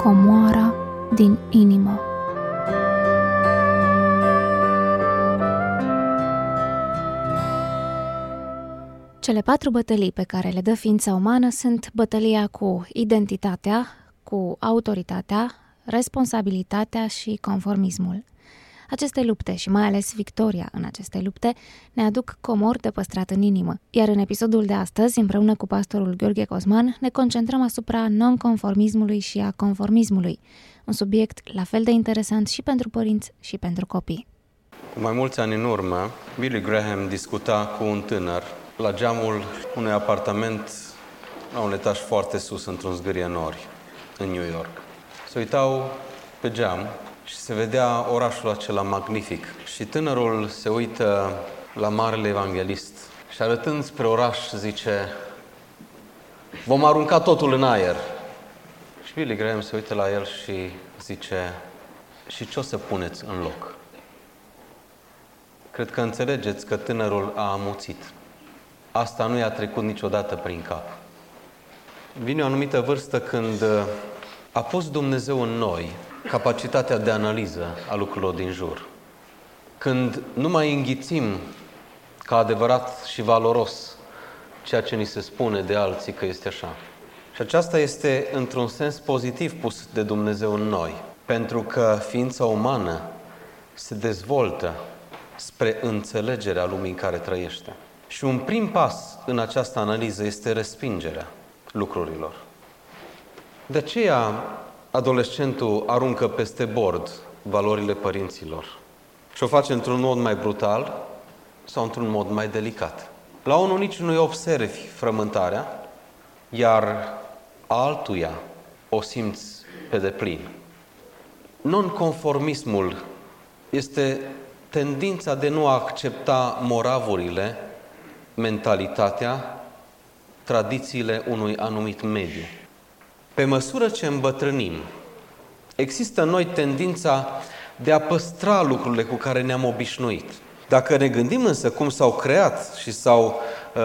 comoara din inimă. Cele 4 bătălii pe care le dă ființa umană sunt bătălia cu identitatea, cu autoritatea, responsabilitatea și conformismul. Aceste lupte și mai ales victoria în aceste lupte ne aduc comori de păstrat în inimă, iar în episodul de astăzi, împreună cu pastorul Gheorghe Cosman, ne concentrăm asupra nonconformismului și a conformismului, un subiect la fel de interesant și pentru părinți și pentru copii. Cu mai mulți ani în urmă, Billy Graham discuta cu un tânăr la geamul unui apartament la un etaj foarte sus, într-un zgârie nori, în New York. Se uitau pe geam și se vedea orașul acela magnific. Și tânărul se uită la marele evanghelist și arătând spre oraș zice: vom arunca totul în aer. Și Billy Graham se uită la el și zice: și ce o să puneți în loc? Cred că înțelegeți că tânărul a amuțit. Asta nu i-a trecut niciodată prin cap. Vine o anumită vârstă când a pus Dumnezeu în noi capacitatea de analiză a lucrurilor din jur. Când nu mai înghițim ca adevărat și valoros ceea ce ni se spune de alții că este așa. Și aceasta este într-un sens pozitiv pus de Dumnezeu în noi, pentru că ființa umană se dezvoltă spre înțelegerea lumii în care trăiește. Și un prim pas în această analiză este respingerea lucrurilor. De aceea, adolescentul aruncă peste bord valorile părinților și o face într-un mod mai brutal sau într-un mod mai delicat. La unul nici nu-i observi frământarea, iar altuia o simți pe deplin. Nonconformismul este tendința de nu a accepta moravurile, mentalitatea, tradițiile unui anumit mediu. Pe măsură ce îmbătrânim, există în noi tendința de a păstra lucrurile cu care ne-am obișnuit. Dacă ne gândim însă cum s-au creat și s-au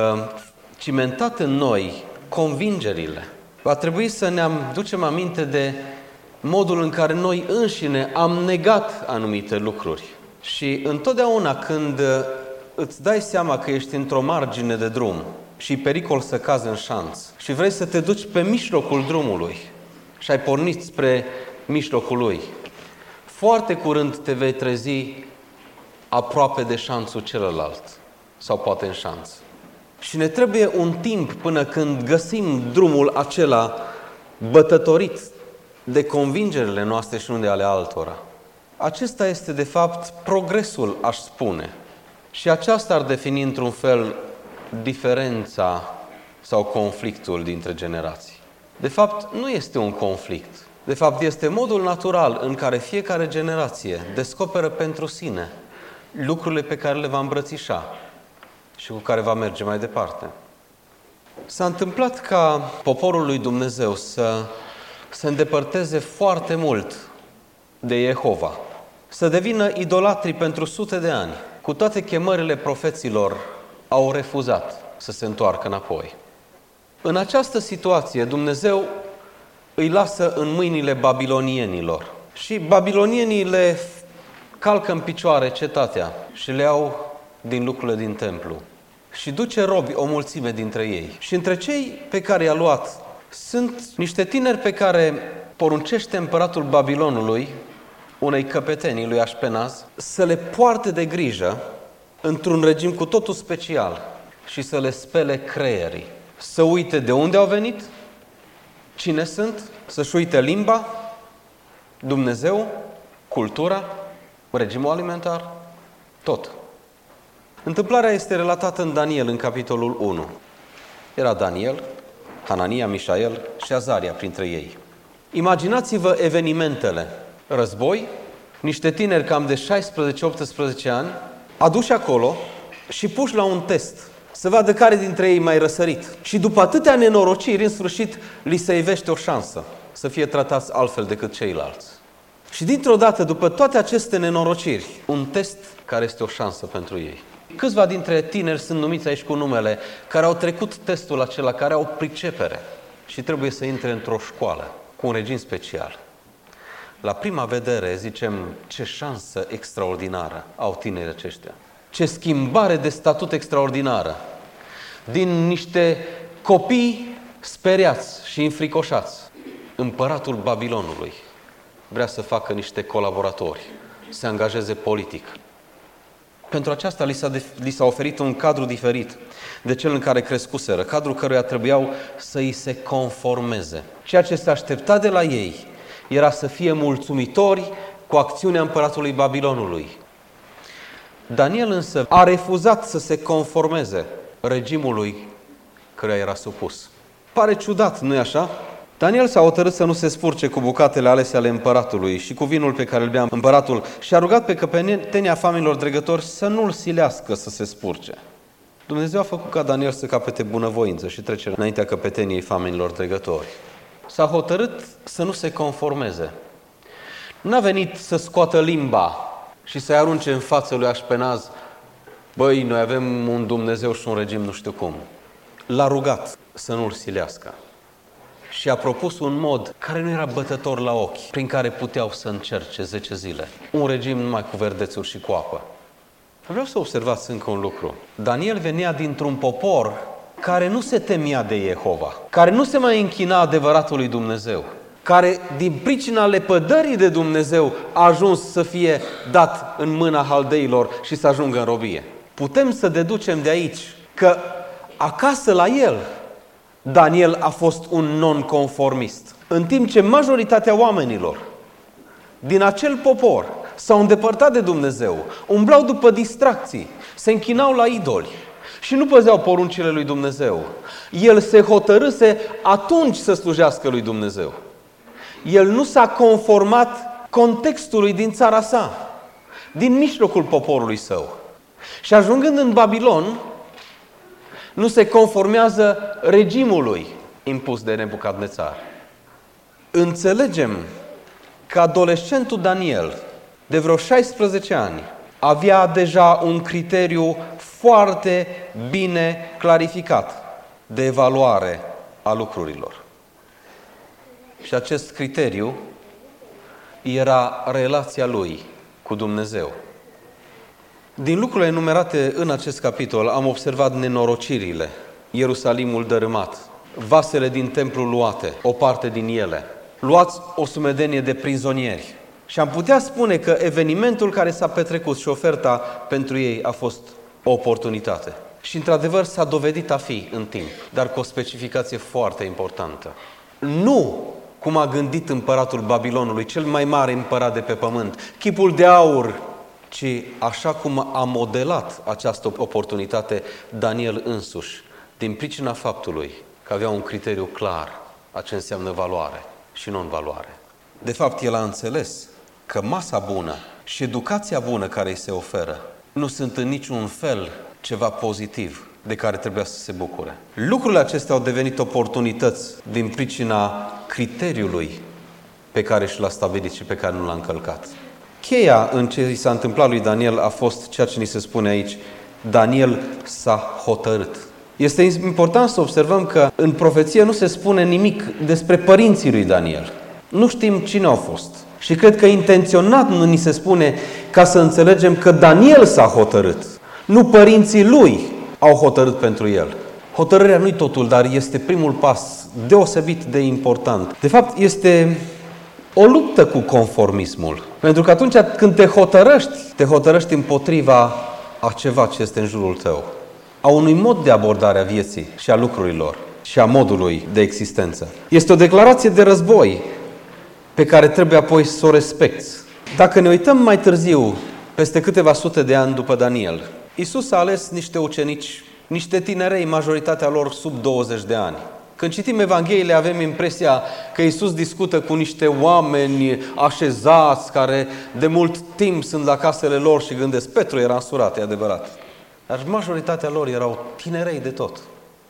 cimentat în noi convingerile, va trebui să ne ducem aminte de modul în care noi înșine am negat anumite lucruri. Și întotdeauna când îți dai seama că ești într-o margine de drum și pericol să cazi în șanț și vrei să te duci pe mijlocul drumului și ai pornit spre mijlocul lui, foarte curând te vei trezi aproape de șanțul celălalt sau poate în șanț. Și ne trebuie un timp până când găsim drumul acela bătătorit de convingerile noastre și nu de ale altora. Acesta este, de fapt, progresul, aș spune. Și aceasta ar defini, într-un fel, diferența sau conflictul dintre generații. De fapt, nu este un conflict. De fapt, este modul natural în care fiecare generație descoperă pentru sine lucrurile pe care le va îmbrățișa și cu care va merge mai departe. S-a întâmplat ca poporul lui Dumnezeu să se îndepărteze foarte mult de Jehova, să devină idolatri pentru sute de ani. Cu toate chemările profeților, au refuzat să se întoarcă înapoi. În această situație, Dumnezeu îi lasă în mâinile babilonienilor. Și babilonienii le calcă în picioare cetatea și le iau din lucrurile din templu. Și duce robi o mulțime dintre ei. Și între cei pe care i-a luat sunt niște tineri pe care poruncește împăratul Babilonului unei căpetenii lui Așpenaz să le poarte de grijă într-un regim cu totul special și să le spele creierii. Să uite de unde au venit, cine sunt, să-și uite limba, Dumnezeu, cultura, regimul alimentar, tot. Întâmplarea este relatată în Daniel, în capitolul 1. Era Daniel, Hanania, Mișael și Azaria printre ei. Imaginați-vă evenimentele. Război, niște tineri cam de 16-18 ani, aduși acolo și puși la un test, să vadă care dintre ei mai răsărit. Și după atâtea nenorociri, în sfârșit, li se ivește o șansă să fie tratați altfel decât ceilalți. Și dintr-o dată, după toate aceste nenorociri, un test care este o șansă pentru ei. Câțiva dintre tineri sunt numiți aici cu numele, care au trecut testul acela, care au pricepere și trebuie să intre într-o școală cu un regim special. La prima vedere zicem ce șansă extraordinară au tinerii aceștia. Ce schimbare de statut extraordinară. Din niște copii speriați și înfricoșați, împăratul Babilonului vrea să facă niște colaboratori, să se angajeze politic. Pentru aceasta li s-a oferit un cadru diferit de cel în care crescuseră, cadru căruia trebuiau să îi se conformeze. Ceea ce se aștepta de la ei era să fie mulțumitori cu acțiunea împăratului Babilonului. Daniel însă a refuzat să se conformeze regimului căruia era supus. Pare ciudat, nu-i așa? Daniel s-a hotărât să nu se spurce cu bucatele alese ale împăratului și cu vinul pe care îl bea împăratul și a rugat pe căpetenia familiilor dregători să nu-l silească să se spurce. Dumnezeu a făcut ca Daniel să capete bunăvoință și trecere înaintea căpeteniei familiilor dregători. S-a hotărât să nu se conformeze. N-a venit să scoată limba și să-i arunce în față lui Așpenaz: băi, noi avem un Dumnezeu și un regim nu știu cum. L-a rugat să nu-l silească. Și a propus un mod care nu era bătător la ochi, prin care puteau să încerce 10 zile. Un regim numai cu verdețuri și cu apă. Vreau să observați încă un lucru. Daniel venea dintr-un popor care nu se temea de Jehova, care nu se mai închina adevăratului Dumnezeu, care din pricina lepădării de Dumnezeu a ajuns să fie dat în mâna haldeilor și să ajungă în robie. Putem să deducem de aici că acasă la el Daniel a fost un nonconformist, în timp ce majoritatea oamenilor din acel popor s-au îndepărtat de Dumnezeu, umblau după distracții, se închinau la idoli și nu păzeau poruncile lui Dumnezeu. El se hotărâse atunci să slujească lui Dumnezeu. El nu s-a conformat contextului din țara sa, din mijlocul poporului său. Și ajungând în Babilon, nu se conformează regimului impus de Nebucadnețar. Înțelegem că adolescentul Daniel, de vreo 16 ani, avea deja un criteriu foarte bine clarificat de evaluare a lucrurilor. Și acest criteriu era relația lui cu Dumnezeu. Din lucrurile enumerate în acest capitol am observat nenorocirile, Ierusalimul dărâmat, vasele din templu luate, o parte din ele, luați o sumedenie de prizonieri. Și am putea spune că evenimentul care s-a petrecut și oferta pentru ei a fost o oportunitate. Și într-adevăr s-a dovedit a fi în timp, dar cu o specificație foarte importantă. Nu cum a gândit împăratul Babilonului, cel mai mare împărat de pe pământ, chipul de aur, ci așa cum a modelat această oportunitate Daniel însuși, din pricina faptului că avea un criteriu clar a ce înseamnă valoare și non-valoare. De fapt, el a înțeles că masa bună și educația bună care îi se oferă nu sunt în niciun fel ceva pozitiv de care trebuia să se bucure. Lucrurile acestea au devenit oportunități din pricina criteriului pe care și l-a stabilit și pe care nu l-a încălcat. Cheia în ce i s-a întâmplat lui Daniel a fost ceea ce ni se spune aici: Daniel s-a hotărât. Este important să observăm că în profeție nu se spune nimic despre părinții lui Daniel. Nu știm cine au fost. Și cred că intenționat nu ni se spune ca să înțelegem că Daniel s-a hotărât. Nu părinții lui au hotărât pentru el. Hotărârea nu-i totul, dar este primul pas deosebit de important. De fapt, este o luptă cu conformismul. Pentru că atunci când te hotărăști împotriva a ceva ce este în jurul tău, a unui mod de abordare a vieții și a lucrurilor și a modului de existență. Este o declarație de război pe care trebuie apoi să o respecti. Dacă ne uităm mai târziu, peste câteva sute de ani după Daniel, Iisus a ales niște ucenici, niște tinerei, majoritatea lor sub 20 de ani. Când citim Evangheliile, avem impresia că Iisus discută cu niște oameni așezați, care de mult timp sunt la casele lor și gândesc: Petru era însurat, e adevărat. Dar majoritatea lor erau tinerei de tot.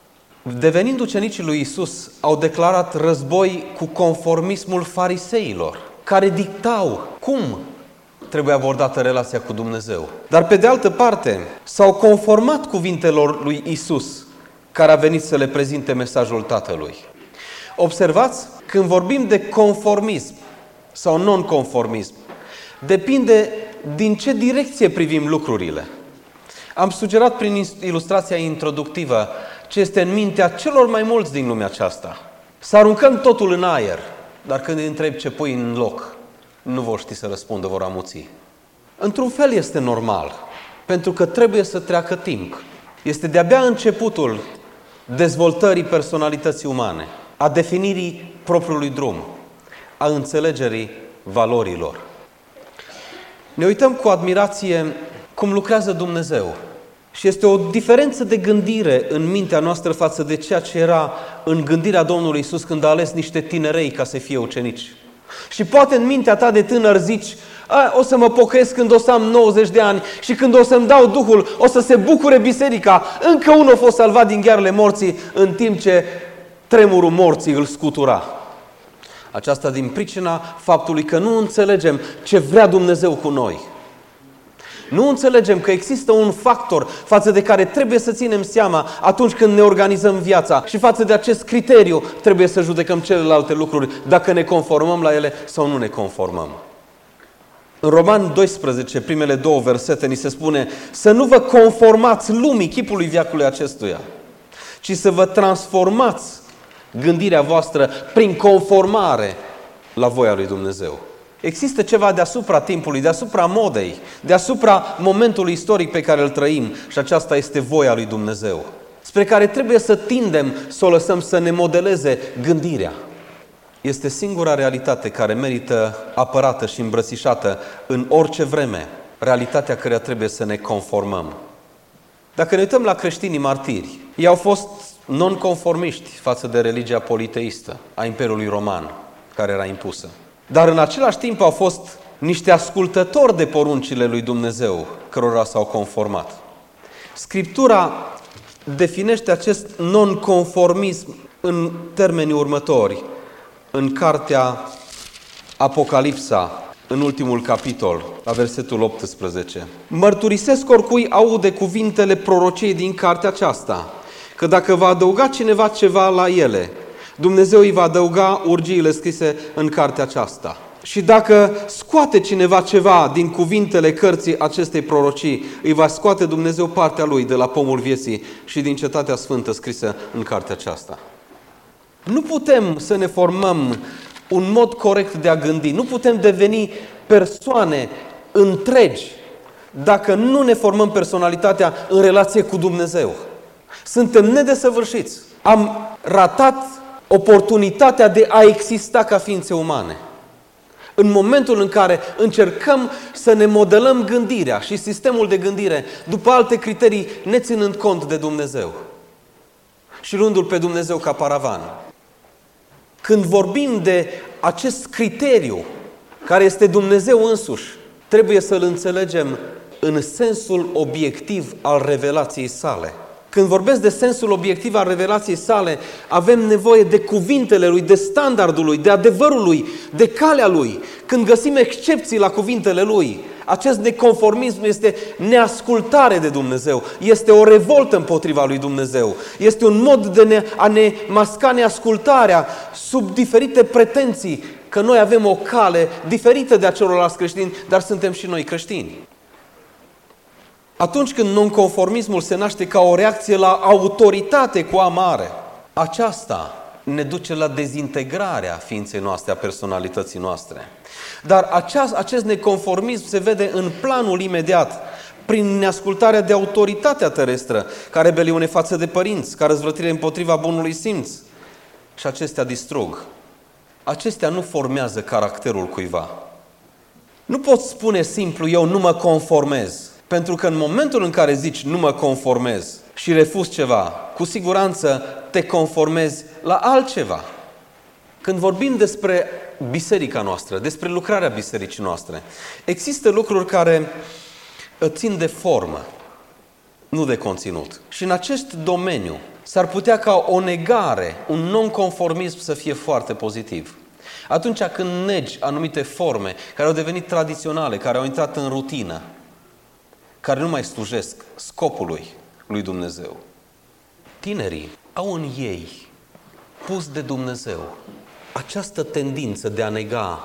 Devenind ucenicii lui Iisus, au declarat război cu conformismul fariseilor, care dictau cum trebuie abordată relația cu Dumnezeu. Dar pe de altă parte, s-au conformat cuvintelor lui Iisus, care a venit să le prezinte mesajul Tatălui. Observați, când vorbim de conformism sau nonconformism depinde din ce direcție privim lucrurile. Am sugerat prin ilustrația introductivă ce este în mintea celor mai mulți din lumea aceasta. Să aruncăm totul în aer, dar când îi întreb ce pui în loc, nu vor ști să răspundă, vor amuți. Într-un fel este normal, pentru că trebuie să treacă timp. Este de-abia începutul dezvoltării personalității umane, a definirii propriului drum, a înțelegerii valorilor. Ne uităm cu admirație cum lucrează Dumnezeu. Și este o diferență de gândire în mintea noastră față de ceea ce era în gândirea Domnului Iisus când a ales niște tinerei ca să fie ucenici. Și poate în mintea ta de tânăr zici, o să mă pocăiesc când o să am 90 de ani și când o să-mi dau Duhul, o să se bucure biserica. Încă unul a fost salvat din ghearele morții în timp ce tremurul morții îl scutura. Aceasta din pricina faptului că nu înțelegem ce vrea Dumnezeu cu noi. Nu înțelegem că există un factor față de care trebuie să ținem seama atunci când ne organizăm viața și față de acest criteriu trebuie să judecăm celelalte lucruri, dacă ne conformăm la ele sau nu ne conformăm. În Roman 12, primele 2 versete, ni se spune să nu vă conformați lumii chipului veacului acestuia, ci să vă transformați gândirea voastră prin conformare la voia lui Dumnezeu. Există ceva deasupra timpului, deasupra modei, deasupra momentului istoric pe care îl trăim și aceasta este voia lui Dumnezeu, spre care trebuie să tindem să o lăsăm să ne modeleze gândirea. Este singura realitate care merită apărată și îmbrățișată în orice vreme, realitatea căreia trebuie să ne conformăm. Dacă ne uităm la creștinii martiri, ei au fost nonconformiști față de religia politeistă a Imperiului Roman, care era impusă. Dar în același timp au fost niște ascultători de poruncile lui Dumnezeu, cărora s-au conformat. Scriptura definește acest nonconformism în termenii următori. În cartea Apocalipsa, în ultimul capitol, la versetul 18. Mărturisesc oricui aude cuvintele prorociei din cartea aceasta, că dacă va adăuga cineva ceva la ele, Dumnezeu îi va adăuga urgiile scrise în cartea aceasta. Și dacă scoate cineva ceva din cuvintele cărții acestei prorocii, îi va scoate Dumnezeu partea lui de la pomul vieții și din cetatea sfântă scrisă în cartea aceasta. Nu putem să ne formăm un mod corect de a gândi, nu putem deveni persoane întregi dacă nu ne formăm personalitatea în relație cu Dumnezeu. Suntem nedesăvârșiți. Am ratat oportunitatea de a exista ca ființe umane. În momentul în care încercăm să ne modelăm gândirea și sistemul de gândire după alte criterii, neținând cont de Dumnezeu și luându-L pe Dumnezeu ca paravan. Când vorbim de acest criteriu, care este Dumnezeu însuși, trebuie să-L înțelegem în sensul obiectiv al revelației sale. Când vorbesc de sensul obiectiv al revelației sale, avem nevoie de cuvintele Lui, de standardul Lui, de adevărul Lui, de calea Lui. Când găsim excepții la cuvintele Lui, acest neconformism este neascultare de Dumnezeu, este o revoltă împotriva lui Dumnezeu, este un mod de a ne masca neascultarea sub diferite pretenții că noi avem o cale diferită de a celorlalți creștini, dar suntem și noi creștini. Atunci când nonconformismul se naște ca o reacție la autoritate cu A mare, aceasta ne duce la dezintegrarea ființei noastre, a personalității noastre. Dar acest neconformism se vede în planul imediat, prin neascultarea de autoritatea terestră, ca rebeliune față de părinți, ca răzvrătire împotriva bunului simț. Și acestea distrug. Acestea nu formează caracterul cuiva. Nu poți spune simplu, eu nu mă conformez. Pentru că în momentul în care zici nu mă conformez și refuzi ceva, cu siguranță te conformezi la altceva. Când vorbim despre biserica noastră, despre lucrarea bisericii noastre, există lucruri care țin de formă, nu de conținut. Și în acest domeniu s-ar putea ca o negare, un nonconformism să fie foarte pozitiv. Atunci când negi anumite forme care au devenit tradiționale, care au intrat în rutină, care nu mai slujesc scopului lui Dumnezeu. Tinerii au în ei, pus de Dumnezeu, această tendință de a nega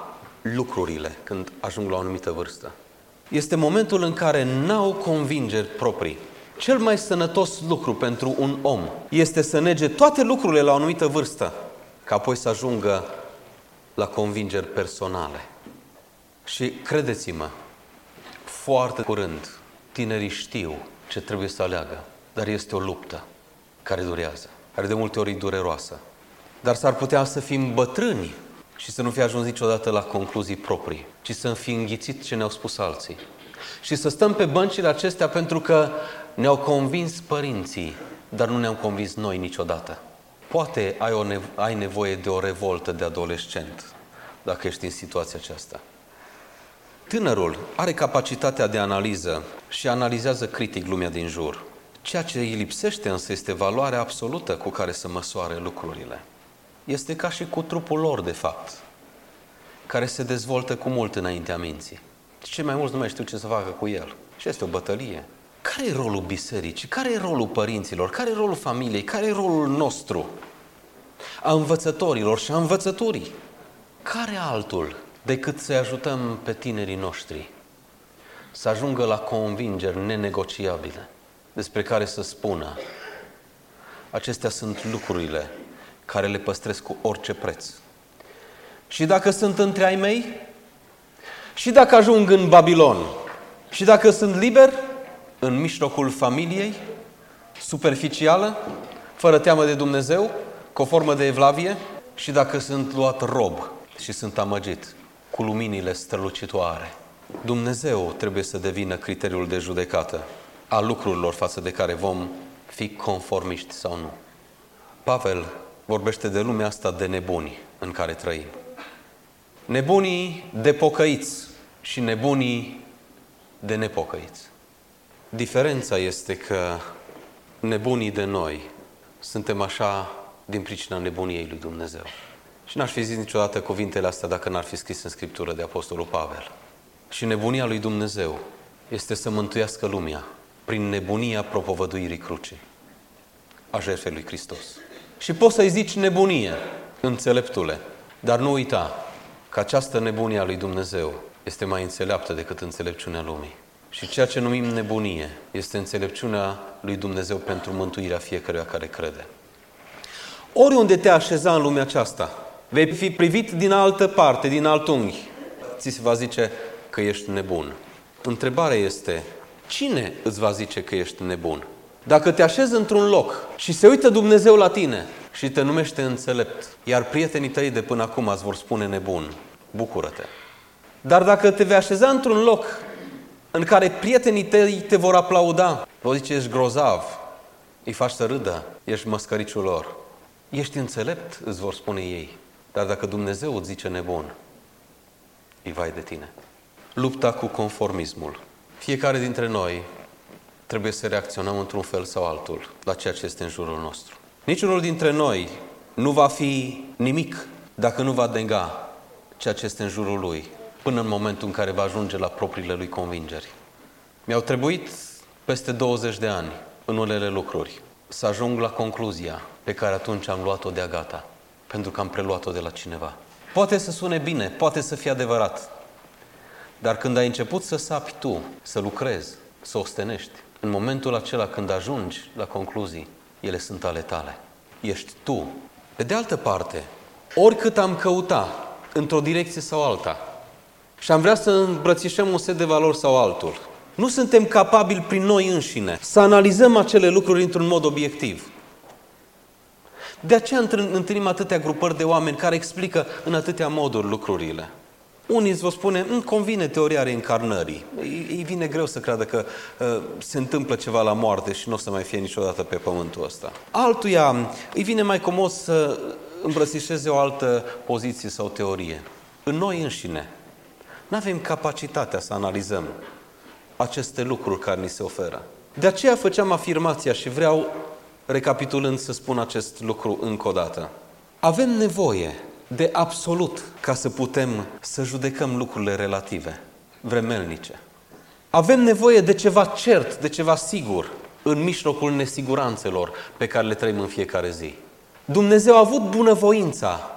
lucrurile când ajung la o anumită vârstă. Este momentul în care n-au convingeri proprii. Cel mai sănătos lucru pentru un om este să nege toate lucrurile la o anumită vârstă, ca apoi să ajungă la convingeri personale. Și credeți-mă, foarte curând tinerii știu ce trebuie să aleagă, dar este o luptă care durează, care de multe ori e dureroasă. Dar s-ar putea să fim bătrâni și să nu fi ajuns niciodată la concluzii proprii, ci să fi înghițit ce ne-au spus alții. Și să stăm pe băncile acestea pentru că ne-au convins părinții, dar nu ne-am convins noi niciodată. Poate ai nevoie de o revoltă de adolescent, dacă ești în situația aceasta. Tânărul are capacitatea de analiză și analizează critic lumea din jur. Ceea ce îi lipsește însă este valoarea absolută cu care să măsoare lucrurile. Este ca și cu trupul lor, de fapt, care se dezvoltă cu mult înaintea minții. Cei mai mulți nu mai știu ce să facă cu el. Și este o bătălie. Care e rolul bisericii? Care e rolul părinților? Care e rolul familiei? Care e rolul nostru? A învățătorilor și a învățăturii? Care altul decât să-i ajutăm pe tinerii noștri să ajungă la convingeri nenegociabile despre care să spună: acestea sunt lucrurile care le păstrez cu orice preț. Și dacă sunt între ai mei, și dacă ajung în Babilon, și dacă sunt liber în mijlocul familiei, superficială, fără teamă de Dumnezeu, cu o formă de evlavie, și dacă sunt luat rob și sunt amăgit cu luminile strălucitoare, Dumnezeu trebuie să devină criteriul de judecată a lucrurilor față de care vom fi conformiști sau nu. Pavel vorbește de lumea asta de nebuni în care trăim. Nebunii de pocăiți și nebunii de nepocăiți. Diferența este că nebunii de noi suntem așa din pricina nebuniei lui Dumnezeu. Și n-aș fi zis niciodată cuvintele astea dacă n-ar fi scris în Scriptură de Apostolul Pavel. Și nebunia lui Dumnezeu este să mântuiască lumea prin nebunia propovăduirii crucii, a jertfei lui Hristos. Și poți să-i zici nebunie, înțeleptule, dar nu uita că această nebunie a lui Dumnezeu este mai înțeleaptă decât înțelepciunea lumii. Și ceea ce numim nebunie este înțelepciunea lui Dumnezeu pentru mântuirea fiecăruia care crede. Oriunde te așeza în lumea aceasta, vei fi privit din altă parte, din alt unghi. Ți se va zice că ești nebun. Întrebarea este: cine îți va zice că ești nebun? Dacă te așezi într-un loc și se uită Dumnezeu la tine și te numește înțelept, iar prietenii tăi de până acum îți vor spune nebun, bucură-te. Dar dacă te vei așeza într-un loc în care prietenii tăi te vor aplauda, vor zice: ești grozav, îi faci să râdă, ești măscăriciul lor, ești înțelept, îți vor spune ei. Dar dacă Dumnezeu îți zice nebun, îi vai de tine. Lupta cu conformismul. Fiecare dintre noi trebuie să reacționăm într-un fel sau altul la ceea ce este în jurul nostru. Niciunul dintre noi nu va fi nimic dacă nu va nega ceea ce este în jurul lui, până în momentul în care va ajunge la propriile lui convingeri. Mi-au trebuit peste 20 de ani în unele lucruri să ajung la concluzia pe care atunci am luat-o de-a gata, pentru că am preluat-o de la cineva. Poate să sune bine, poate să fie adevărat, dar când ai început să sapi tu, să lucrezi, să ostenești, în momentul acela când ajungi la concluzii, ele sunt ale tale. Ești tu. Pe de altă parte, oricât am căuta într-o direcție sau alta și am vrea să îmbrățișăm un set de valori sau altul, nu suntem capabili prin noi înșine să analizăm acele lucruri într-un mod obiectiv. De aceea întâlnim atâtea grupări de oameni care explică în atâtea moduri lucrurile. Unii îți vor spune: îmi convine teoria reîncarnării. Îi vine greu să creadă că se întâmplă ceva la moarte și nu o să mai fie niciodată pe pământul ăsta. Altuia îi vine mai comod să îmbrățișeze o altă poziție sau teorie. În noi înșine nu avem capacitatea să analizăm aceste lucruri care ni se oferă. De aceea făceam afirmația și vreau, recapitulând, să spun acest lucru încă o dată. Avem nevoie de absolut ca să putem să judecăm lucrurile relative, vremelnice. Avem nevoie de ceva cert, de ceva sigur, în mijlocul nesiguranțelor pe care le trăim în fiecare zi. Dumnezeu a avut bunăvoința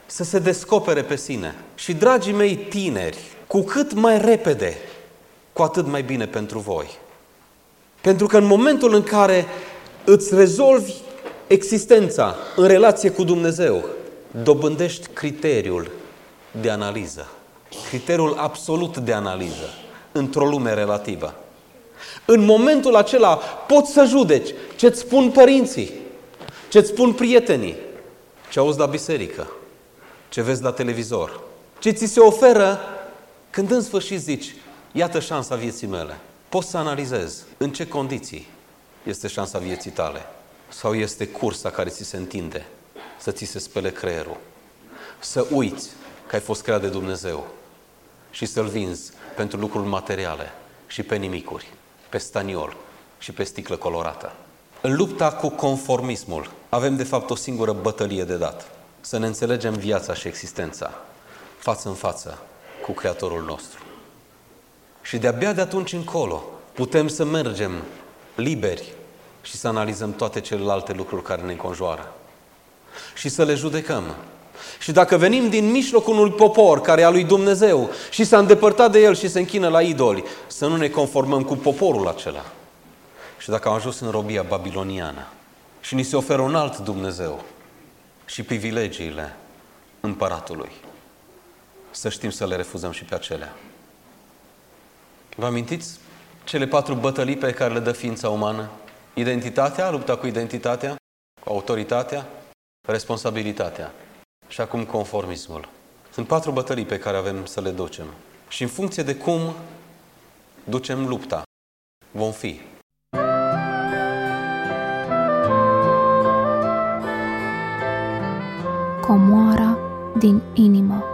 să se descopere pe sine. Și, dragii mei tineri, cu cât mai repede, cu atât mai bine pentru voi. Pentru că în momentul în care îți rezolvi existența în relație cu Dumnezeu, dobândești criteriul de analiză, criteriul absolut de analiză într-o lume relativă. În momentul acela poți să judeci ce-ți spun părinții, ce-ți spun prietenii, ce auzi la biserică, ce vezi la televizor, ce ți se oferă când în sfârșit zici, iată șansa vieții mele. Poți să analizezi în ce condiții este șansa vieții tale sau este cursa care ți se întinde să ți se spele creierul, să uiți că ai fost creat de Dumnezeu și să-L vinzi pentru lucruri materiale și pe nimicuri, pe staniol și pe sticlă colorată. În lupta cu conformismul avem de fapt o singură bătălie de dat. Să ne înțelegem viața și existența față în față cu Creatorul nostru. Și de-abia de atunci încolo putem să mergem liberi și să analizăm toate celelalte lucruri care ne înconjoară. Și să le judecăm. Și dacă venim din mijlocul unui popor care e al lui Dumnezeu și s-a îndepărtat de el și se închină la idoli, să nu ne conformăm cu poporul acela. Și dacă am ajuns în robia babiloniană și ni se oferă un alt Dumnezeu și privilegiile împăratului, să știm să le refuzăm și pe acelea. Vă amintiți cele 4 bătălii pe care le dă ființa umană? Identitatea, lupta cu identitatea, cu autoritatea, responsabilitatea și acum conformismul. Sunt 4 bătălii pe care avem să le ducem. Și în funcție de cum ducem lupta, vom fi. Comoara din inimă.